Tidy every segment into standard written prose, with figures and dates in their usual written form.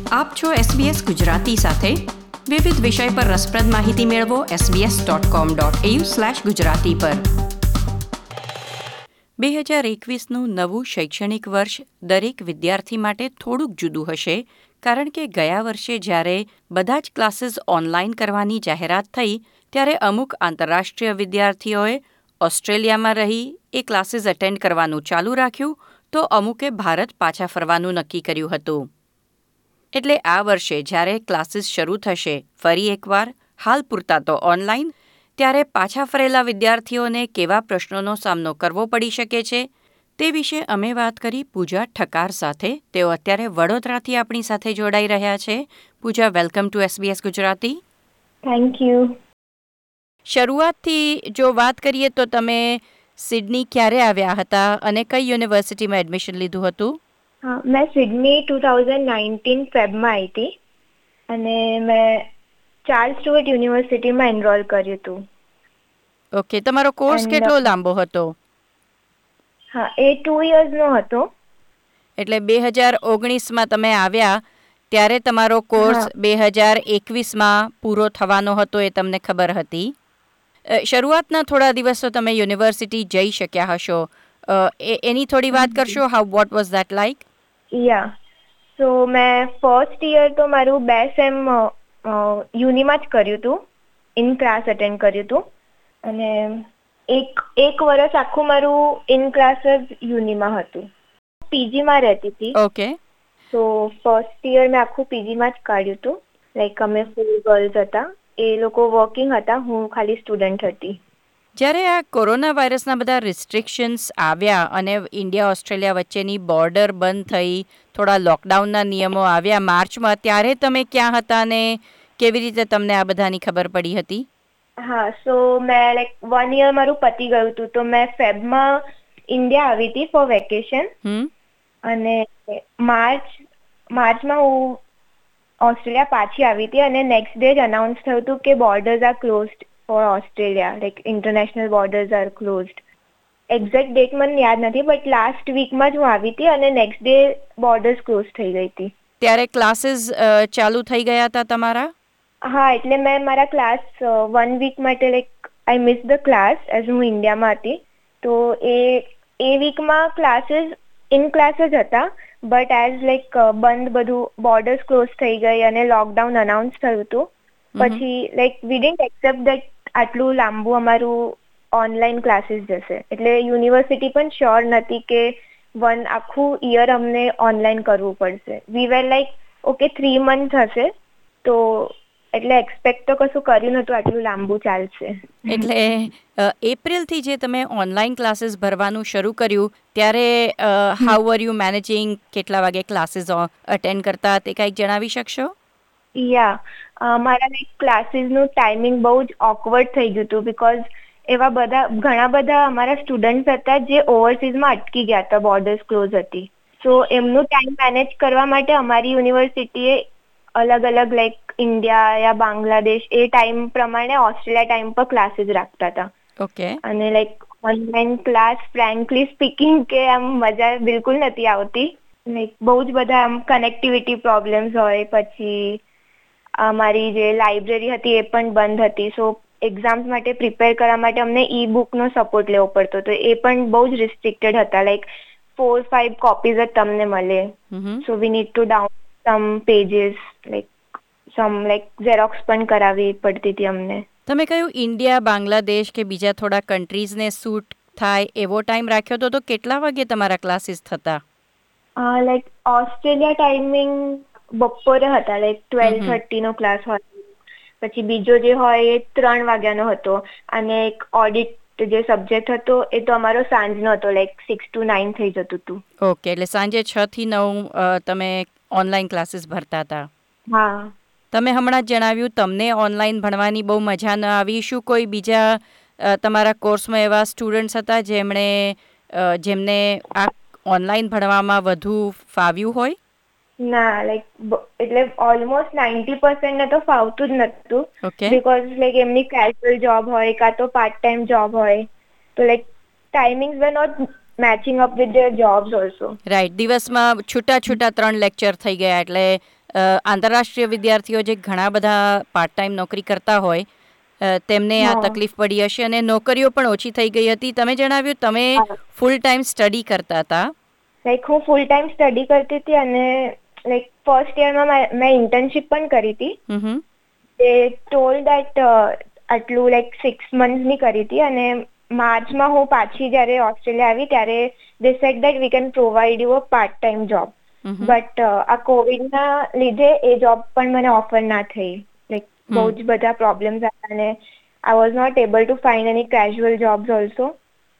આપ છો SBS ગુજરાતી સાથે. વિવિધ વિષય પર રસપ્રદ માહિતી મેળવો sbs.com.au/gujarati પર. 2021નું નવું શૈક્ષણિક વર્ષ દરેક વિદ્યાર્થી માટે થોડુંક જુદું હશે, કારણ કે ગયા વર્ષે જ્યારે બધા જ ક્લાસીસ ઓનલાઈન કરવાની જાહેરાત થઈ, ત્યારે અમુક આંતરરાષ્ટ્રીય વિદ્યાર્થીઓએ ઓસ્ટ્રેલિયામાં રહી એ ક્લાસીસ અટેન્ડ કરવાનું ચાલુ રાખ્યું, તો અમુકે ભારત પાછા ફરવાનું નક્કી કર્યું હતું. એટલે આ વર્ષે જ્યારે ક્લાસીસ શરૂ થશે, ફરી એકવાર હાલ પૂરતા તો ઓનલાઈન, ત્યારે પાછા ફરેલા વિદ્યાર્થીઓને કેવા પ્રશ્નોનો સામનો કરવો પડી શકે છે, તે વિશે અમે વાત કરી પૂજા ઠક્કર સાથે. તેઓ અત્યારે વડોદરાથી આપણી સાથે જોડાઈ રહ્યા છે. Pooja, welcome to SBS Gujarati. Thank you. શરૂઆતથી જો વાત કરીએ તો તમે સિડની ક્યારે આવ્યા હતા અને કઈ યુનિવર્સિટીમાં એડમિશન લીધું હતું? હા, મેં સિડની 2019 ફેબમાં આવી હતી અને મેં ચાર્લ્સ સ્ટુઅર્ટ યુનિવર્સિટીમાં એનરોલ કર્યું હતું. ઓકે, તમારો કોર્સ કેટલો લાંબો હતો? હા, એ 2 yearsનો હતો. એટલે 2019માં તમે આવ્યા ત્યારે તમારો કોર્સ 2021માં પૂરો થવાનો હતો, એ તમને ખબર હતી. શરૂઆતના થોડા દિવસો તમે યુનિવર્સિટી જઈ શક્યા હશો, એની થોડી વાત કરશો? What was that like? Yeah, so મેં ફર્સ્ટ યર તો મારું 2 સેમ યુનિમાં જ કર્યું હતું, ઇન ક્લાસ અટેન્ડ કર્યું હતું અને એક વર્ષ આખું મારું ઇન ક્લાસ જ યુનિમાં હતું. પીજીમાં રહેતી હતી. ઓકે. તો ફર્સ્ટ યર મેં આખું પીજીમાં જ કાઢ્યું હતું. લાઈક અમે 4 ગર્લ્સ હતા, એ લોકો વર્કિંગ હતા, હું ખાલી સ્ટુડન્ટ હતી. જ્યારે આ કોરોના વાયરસના બધા રિસ્ટ્રિક્શન્સ આવ્યા અને ઇન્ડિયા ઓસ્ટ્રેલિયા વચ્ચેની બોર્ડર બંધ થઈ, થોડા લોકડાઉનના નિયમો આવ્યા માર્ચમાં, ત્યારે તમે ક્યાં હતા અને કેવી રીતે તમને આ બધાની ખબર પડી હતી? હા, સો મેં લાઈક 1 year મારું પતી ગયું હતું, તો મેં ફેબમાં ઇન્ડિયા આવી હતી ફોર વેકેશન અને માર્ચમાં હું ઓસ્ટ્રેલિયા પાછી આવી હતી અને નેક્સ્ટ ડે જ અનાઉન્સ થયું હતું કે borders are closed for Australia, like international borders are closed. Exact date મને યાદ નથી, બટ લાસ્ટ વીકમાં જ હું આવી હતી અને નેક્સ્ટ ડે બોર્ડર્સ ક્લોઝ થઈ ગઈ હતી. ત્યારે ક્લાસીસ ચાલુ થઈ ગયા હતા તમારા? હા, એટલે મેં મારા ક્લાસ 1 week માટે like I miss the class as હું ઇન્ડિયામાં હતી. તો એ વીકમાં ક્લાસીસ ઇન ક્લાસ જ હતા, બટ એઝ લાઈક બંધ બધું, બોર્ડર્સ ક્લોઝ થઈ ગઈ અને લોકડાઉન અનાઉન્સ થયું હતું. પછી like we didn't accept that આટલું લાંબુ અમારું ઓનલાઈન ક્લાસીસ જશે. એટલે યુનિવર્સિટી પણ શ્યોર નથી કે આખું યર અમને ઓનલાઈન કરવું પડશે. We were like okay 3 months હશે, તો એટલે એક્સપેક્ટ તો કશું કર્યું નહોતું આટલું લાંબુ ચાલશે. એટલે એપ્રિલથી જે તમે ઓનલાઈન ક્લાસીસ ભરવાનું શરૂ કર્યું, ત્યારે હાઉ આર યુ મેનેજિંગ? કેટલા વાગે ક્લાસીસ અટેન્ડ કરતા તે કંઈક જણાવી શકશો? યા, મારા લાઈક ક્લાસીસનું ટાઈમિંગ બહુ જ ઓકવર્ડ થઈ ગયું હતું, બિકોઝ ઘણા બધા અમારા સ્ટુડન્ટ્સ હતા જે ઓવરસીઝમાં અટકી ગયા હતા, બોર્ડર્સ ક્લોઝ હતી. સો એમનું ટાઈમ મેનેજ કરવા માટે અમારી યુનિવર્સિટીએ અલગ અલગ લાઈક ઇન્ડિયા યા બાંગ્લાદેશ એ ટાઈમ પ્રમાણે ઓસ્ટ્રેલિયા ટાઈમ પર ક્લાસીસ રાખતા હતા. ઓકે. અને like online class frankly speaking કે આમ મજા બિલકુલ નથી આવતી. લાઈક બહુ જ બધા આમ કનેક્ટિવિટી પ્રોબ્લેમ્સ હોય, પછી અમારી જે લાઇબ્રેરી હતી એ પણ બંધ હતી. સો એક્ઝામ્સ માટે પ્રિપેર કરવા માટે અમને ઈ બુકનો સપોર્ટ લેવો પડતો હતો. એ પણ બહુ જ રિસ્ટ્રિક્ટેડ હતા, લાઈક 4-5 કોપીઝ જ તમને મળે. So we need to download some pages, like xerox પણ કરાવવી પડતી હતી અમને. તમે કહ્યું ઇન્ડિયા, બાંગ્લાદેશ કે બીજા થોડા કન્ટ્રીઝને સૂટ થાય એવો ટાઈમ રાખ્યો હતો, તો કેટલા વાગે તમારા ક્લાસીસ થતા? લાઈક ઓસ્ટ્રેલિયા ટાઈમિંગ બપોરે હતા, લાઈક 12:30નો ક્લાસ હોય. પછી બીજો જે હોય એ 3 વાગ્યાનો હતો અને એક ઓડિટ જે સબ્જેક્ટ હતો એ તો અમારો સાંજનો હતો, લાઈક 6 to 9 થઈ જતું હતું. ઓકે, એટલે સાંજે 6 થી 9 તમે ઓનલાઈન ક્લાસીસ ભરતા હતા? હા. તમે હમણાં જ જણાવ્યું તમને ઓનલાઈન ભણવાની બહુ મજા ન આવી. શું કોઈ બીજા તમારા કોર્સમાં એવા સ્ટુડન્ટ્સ હતા જેમને આ ઓનલાઈન ભણવામાં વધુ ફાવ્યું હોય? ના, લાઈક એટલે ઓલમોસ્ટ 90% ને તો ફાવતું જ નહોતું. બિકોઝ લાઈક એમની કેઝ્યુઅલ જોબ હોય કાં તો પાર્ટ ટાઈમ જોબ હોય, તો like timings were not matching up with their jobs also. Right. દિવસમાં છૂટા 3 લેક્ચર થઈ ગયા, એટલે આંતરરાષ્ટ્રીય વિદ્યાર્થીઓ જે ઘણા બધા પાર્ટ ટાઈમ નોકરી કરતા હોય તેમને આ હા તકલીફ પડી હશે અને નોકરીઓ પણ ઓછી થઈ ગઈ હતી. તમે જણાવ્યું તમે હા ફૂલ ટાઈમ સ્ટડી કરતા હતા. હું ફૂલ ટાઈમ સ્ટડી કરતી હતી અને ફર્સ્ટ યરમાં મેં ઇન્ટર્નશિપ પણ કરી હતી. હમ. તે ટોલ દેટ આટલું 6 મંથની કરી હતી અને માર્ચમાં હું પાછી જ્યારે ઓસ્ટ્રેલિયા આવી ત્યારે they said that we can provide you a part time job. But આ કોવિડના લીધે એ જોબ પણ મને ઓફર ના થઈ. બહુ જ બધા પ્રોબ્લેમ્સ હતા અને I was not able to find any casual jobs also.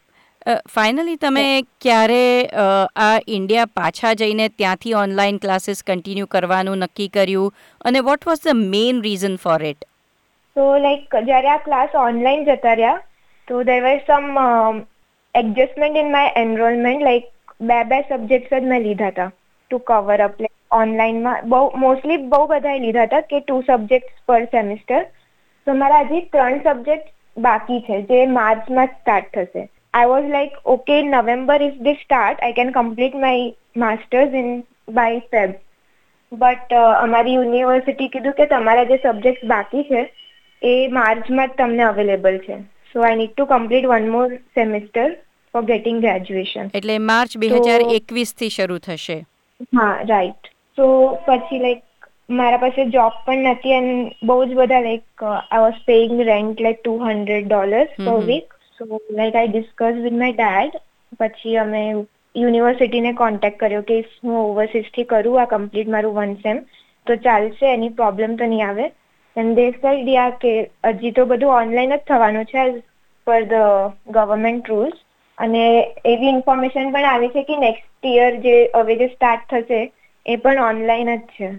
Finally તમે ક્યારે આ ઇન્ડિયા પાછા જઈને ત્યાંથી ઓનલાઈન ક્લાસીસ કન્ટિન્યુ કરવાનું નક્કી કર્યું અને what was the main reason for it? તો જ્યારે આ ક્લાસ ઓનલાઈન જતા રહ્યા તો there were some adjustment in my enrollment બે સબ્જેક્ટ્સ જ મેં લીધા હતા ટુ કવર અપ. ઓનલાઈનમાં મોસ્ટલી બહુ બધાએ લીધા હતા કે 2 સબ્જેક્ટ્સ પર સેમિસ્ટર. તો મારા હજી 3 સબ્જેક્ટ બાકી છે જે માર્ચમાં સ્ટાર્ટ થશે. I was like, okay, in November if they start, I can complete my masters by Feb. But અમારી યુનિવર્સિટી કીધું કે તમારા જે સબ્જેક્ટ બાકી છે એ માર્ચમાં જ તમને અવેલેબલ છે. So I need to complete 1 more semester for getting graduation. એટલે માર્ચ 2021થી શરૂ થશે. હા રાઈટ. તો પછી મારા પાસે જોબ પણ નથી અને બહુ જ બધા I was paying rent $200 per week. So I discussed with my dad. પછી અમે યુનિવર્સિટીને કોન્ટેક્ટ કર્યો કે હું ઓવરસીઝથી કરું આ કમ્પ્લીટ મારું 1 સેમ તો ચાલશે, એની પ્રોબ્લેમ તો નહીં આવે. એન્ડ દે સેડ કે હજી તો બધું ઓનલાઈન જ થવાનું છે as per the government rules. અને એવી ઇન્ફોર્મેશન પણ આવી છે કે નેક્સ્ટ યર જે સ્ટાર્ટ થશે એ પણ ઓનલાઈન જ છે.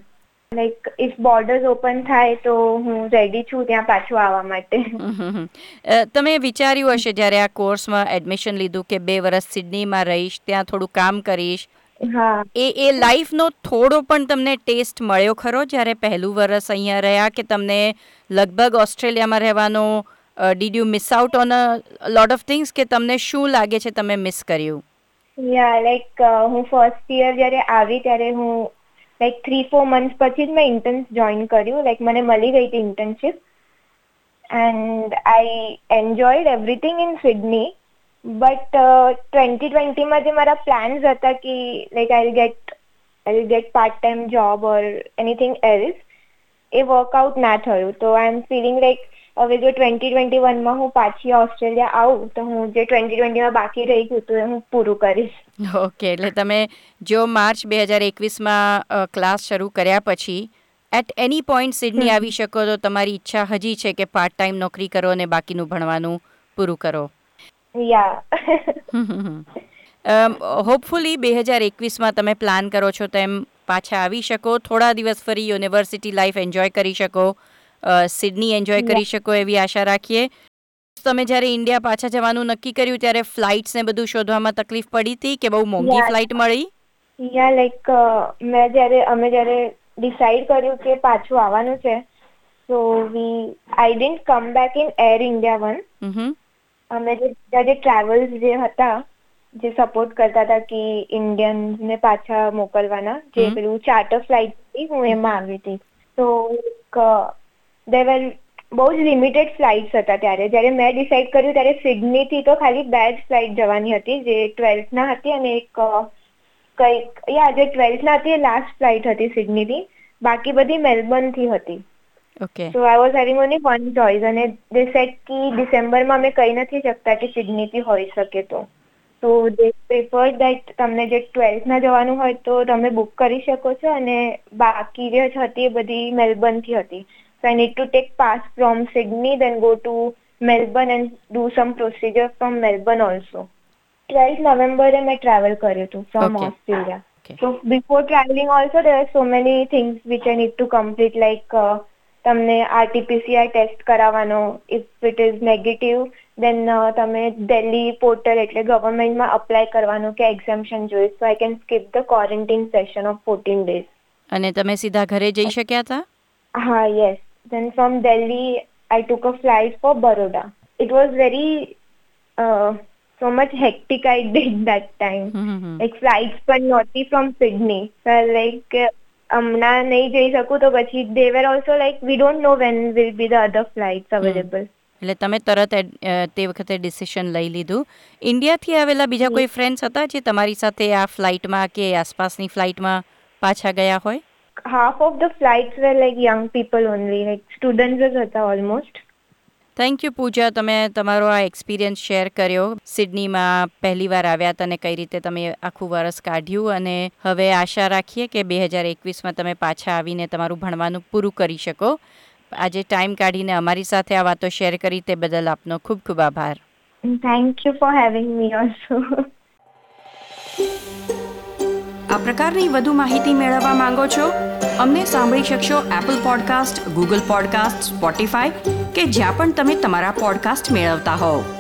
ઇફ બોર્ડર્સ ઓપન થાય તો હું રેડી છું ત્યાં પાછું આવવા માટે. તમે વિચાર્યું હશે જ્યારે આ કોર્સમાં એડમિશન લીધું કે 2 વર્ષ સિડનીમાં રહીશ, ત્યાં થોડું કામ કરીશ. હા એ લાઈફનો થોડો પણ તમને ટેસ્ટ મળ્યો ખરો જ્યારે પહેલું વર્ષ અહીંયા રહ્યા કે તમને લગભગ ઓસ્ટ્રેલિયામાં રહેવાનો did you miss out on a lot of things કે તમને શું લાગે છે તમે મિસ કર્યું? હું ફર્સ્ટ યર જ્યારે આવી ત્યારે હું 3-4 months પછી જ મેં ઇન્ટર્ન જોઈન કર્યું. મને મળી ગઈ હતી internship and I enjoyed everything in Sydney. But 2020માં જે મારા પ્લાન્સ હતા કે I'll get part-time job or anything else, એ વર્કઆઉટ ના થયું. તો આઈ એમ ફીલિંગ હવે જો 2021માં હું પાછી ઓસ્ટ્રેલિયા આવું તો હું જે 2020માં બાકી રહી ગયું તો એ હું પૂરું કરીશ. ઓકે, એટલે તમે જો માર્ચ 2021માં ક્લાસ શરૂ કર્યા પછી એટ એની પોઈન્ટ સિડની આવી શકો તો તમારી ઈચ્છા હજી છે કે પાર્ટ ટાઈમ નોકરી કરો અને બાકીનું ભણવાનું પૂરું કરો? હોપફુલી 2021માં તમે પ્લાન કરો છો તેમ પાછા આવી શકો, થોડા દિવસ ફરી યુનિવર્સિટી લાઈફ એન્જોય કરી શકો, સિડની એન્જોય કરી શકો એવી આશા રાખીએ. તમે જ્યારે ઇન્ડિયા પાછા જવાનું નક્કી કર્યું ત્યારે ફ્લાઇટ્સ ને બધું શોધવામાં તકલીફ પડી હતી કે બહુ મોંઘી ફ્લાઇટ મળી? અમે જ્યારે ડિસાઈડ કર્યું કે પાછું આવવાનું છે so I didn't come back in Air India One. અમે જે ટ્રાવેલ્સ જે હતા જે સપોર્ટ કરતા હતા કે ઇન્ડિયન્સને પાછા મોકલવાના, જે પેલું ચાર્ટર ફ્લાઇટ હતી, હું એમાં આવી હતી. તો દેવર બહુ જ લિમિટેડ ફ્લાઇટ્સ હતા ત્યારે. જ્યારે મેં ડિસાઈડ કર્યું ત્યારે સિડનીથી તો ખાલી 2 જ ફ્લાઇટ જવાની હતી જે 12થના હતી અને જે 12થના હતી એ લાસ્ટ ફ્લાઇટ હતી સિડનીથી. બાકી બધી મેલબર્નથી હતી. So I was having only 1 choice અને દે સેડ કે ડિસેમ્બરમાં અમે કહી નથી શકતા કે સિડનીથી હોઈ શકે તો દે પ્રિફર્ડ દેટ તમને જે 12થના જવાનું હોય તો તમે બુક કરી શકો છો અને બાકી જે હતી એ બધી મેલબર્નથી હતી. So I need to take pass from Sydney, then go to Melbourne and do some procedure from Melbourne also. 12th November મેં travel કર્યું હતું from Australia. So before traveling also there are so many things which I need to complete તમને RT-PCR test કરાવવાનો. If it is negative then તમે Delhi portal એટલે ગવર્મેન્ટમાં apply કરવાનું કે exemption જોઈએ. So I can skip the quarantine session of 14 days. અને તમે સીધા ઘરે જઈ શક્યા હતા? Yes. Then from Delhi, I took a flight for Baroda. It was very so much hectic I did that time. Flights but not from Sydney. So હમણાં નહીં જઈ શકું તો પછી they were also like we don't know when will be the other flights available. એટલે તમે તરત તે વખતે ડિસિશન લઈ લીધું. ઇન્ડિયાથી આવેલા બીજા કોઈ ફ્રેન્ડ્સ હતા જે તમારી સાથે આ ફ્લાઇટમાં કે આસપાસની ફ્લાઇટમાં પાછા ગયા હોય? Half of the flights were like young people only, like students જ હતા almost. થેન્ક યુ પૂજા, તમે તમારો આ એક્સપિરિયન્સ શેર કર્યો. સિડનીમાં પહેલી વાર આવ્યા હતા અને કઈ રીતે તમે આખું વરસ કાઢ્યું, અને હવે આશા રાખીએ કે 2021માં તમે પાછા આવીને તમારું ભણવાનું પૂરું કરી શકો. આજે ટાઈમ કાઢીને અમારી સાથે આ વાતો શેર કરી તે બદલ આપનો ખૂબ ખૂબ આભાર. Thank you for having me also. આ પ્રકારની વધુ માહિતી મેળવવા માંગો છો? અમને સાંભળી શકશો Apple podcast, Google podcast, Spotify કે જ્યાં પણ તમે તમારા પોડકાસ્ટ મેળવતા હોવ.